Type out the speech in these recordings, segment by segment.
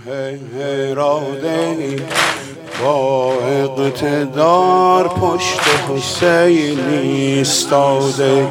اراده‌ای با اقتدار پشت حسین ایستاده‌ای،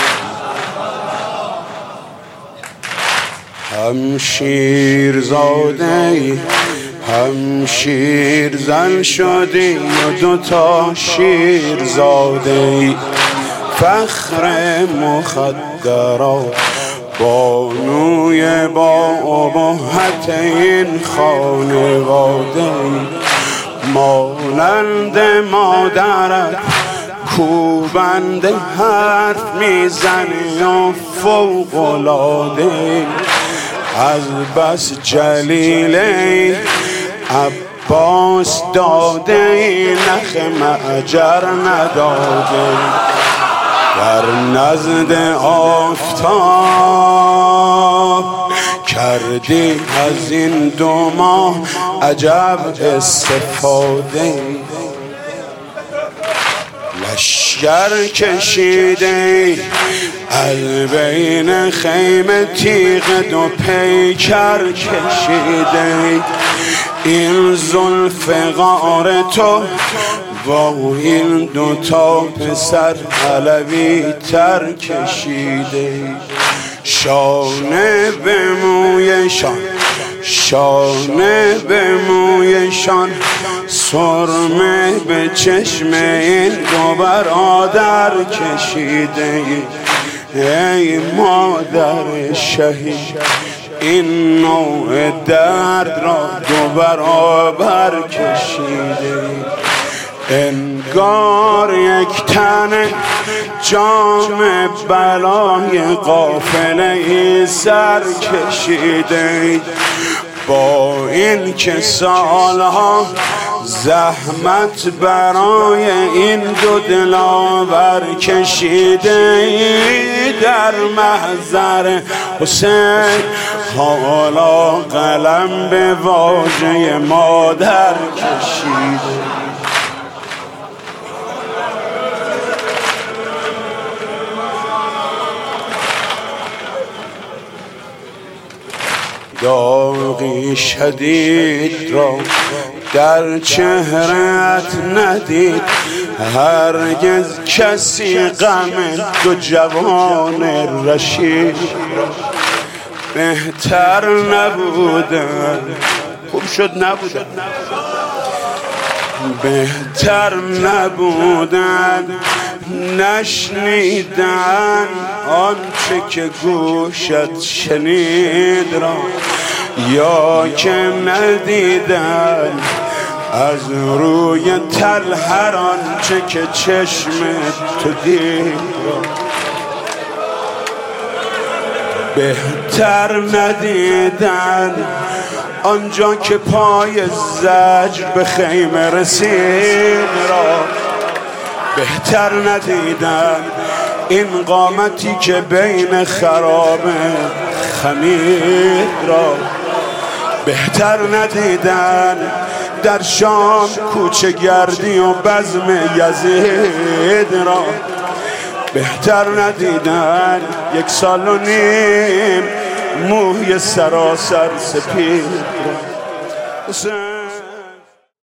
هم شیرزاده‌ای هم شیرزن شدی و دوتا شیرزاده‌ای، فخر مخدرات بانوی با ابهت این خانواده‌ای، مانند مادرت کوبنده حرف میزنی و فوق‌العاده‌ای، از بس جلیله عباس داده نخ معجر نداده، در نزد آفتاب کردی از این 2 ماه عجب استفاده، لشگر کشیده از بین خیمه تیغ 2 پیکر کشیده، این زلف غار تو با این 2 تا پسر علوی تر کشیده، شانه به مویشان شانه به مویشان، سرمه به چشم این 2 برادر کشیده، ای مادر شهید این نوع درد را 2 برابر کشیده، انگار یک تن جام بلای قافله سر کشیده، با این که سالها زحمت برای این 2 دلاور کشیده، در محضر حسین حالا قلم به واژه مادر کشیده. داغی شدید را در چهره‌ات ندید هرگز کسی، غم 2 جوان رشید بهتر نبودن، خوب شد نبودن، بهتر نبودن نشنیدن آنچه که گوشت شنید را، یا که ندیدن از روی تل هر آنچه که چشم تو دید را، بهتر ندیدن آنجا که پای زجر به خیمه رسید را، بهتر ندیدن این قامتی که بین خراب خمید را، بهتر ندیدن در شام کوچه گردی و بزم یزید را، بهتر ندیدن 1 سال و نیم موی سراسر سپید را.